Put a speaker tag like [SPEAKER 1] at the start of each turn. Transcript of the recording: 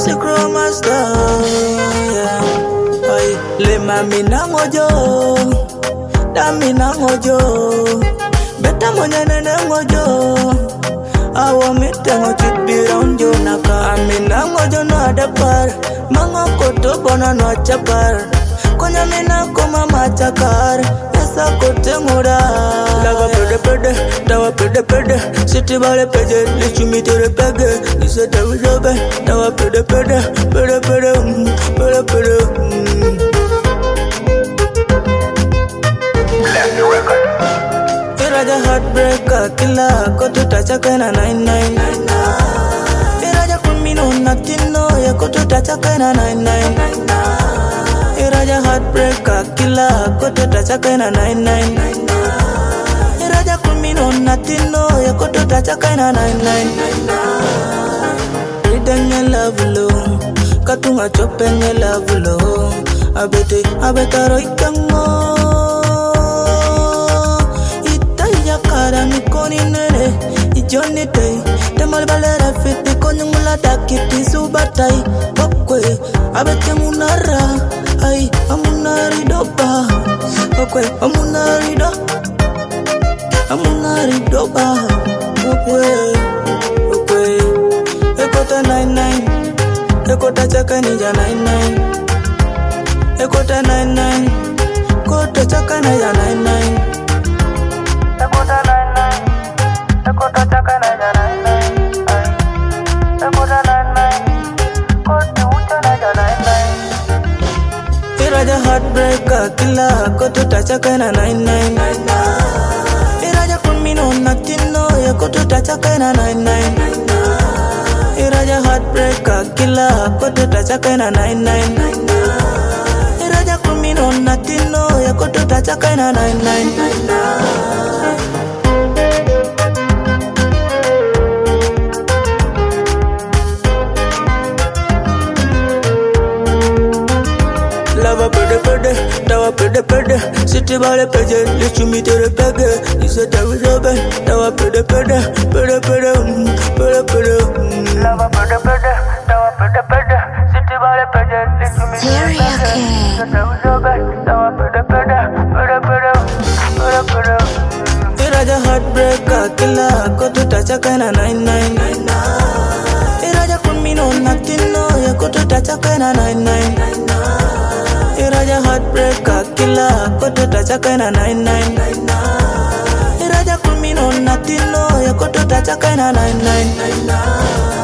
[SPEAKER 1] music master, yeah. Ay, le mami na mojo, dami na mojo, beta monyene na mojo. Awa mitengo chitbi round yo naka. Amina mojo no adapar, manga koto bona no chapar. Konya mina koma machakar, esa kote ngura. Lava pede pede, dawa pede pede, city bale pede, lichumi tere pege. Isa tawi jobe, dawa pede pede, pede pede, pede pede.
[SPEAKER 2] Left the record.
[SPEAKER 1] Iraja heartbreaker, killer, koto tachaka na 99. Iraja kumino natino, ya koto tachaka na 99. Iraja heartbreaker, killer, koto tachaka na 99. Iraja kumino natino, ya koto tachaka na 99. Ridenge love low, katunga chopenge love low. Abete roikango. Kara mikoni nere, ijoni day. Temal balera fiti konyungula dakiti subatai. Okwe, abete munara, ay amunari doba. Okwe, amunari doba. Okwe, ekota 99, ekota chaka ninja 99. Ekota 99, kota chaka ninja 99.
[SPEAKER 3] Ekota 99, ekota chaka na 99. Ekota 99, kote ucha na 99.
[SPEAKER 1] Iraja heartbreaker, killer, koto tachaka na 99. Iraja kumino natino, ya koto tachaka na 99. Iraja heartbreaker, killer, koto tachaka na 99. Iraja kumino natino, ya koto tachaka na 99. Lava pede pede, dawa pede pede, city bale pede, lichumi tere pege. Isa tawi jobe, dawa pede pede, pede pede, pede pede.
[SPEAKER 3] Lava pede pede, dawa pede pede, city bale pede, lichumi tere pege. Isa tawi jobe, dawa pede pede, pede pede, pede pede.
[SPEAKER 1] Iraja heartbreaker, killer, koto tachaka na 99. Iraja kumino natino, ya koto tachaka na 99. Iraja heartbreaker, killer, koto tachaka na 99. Iraja kumino natino, ya koto tachaka na 99.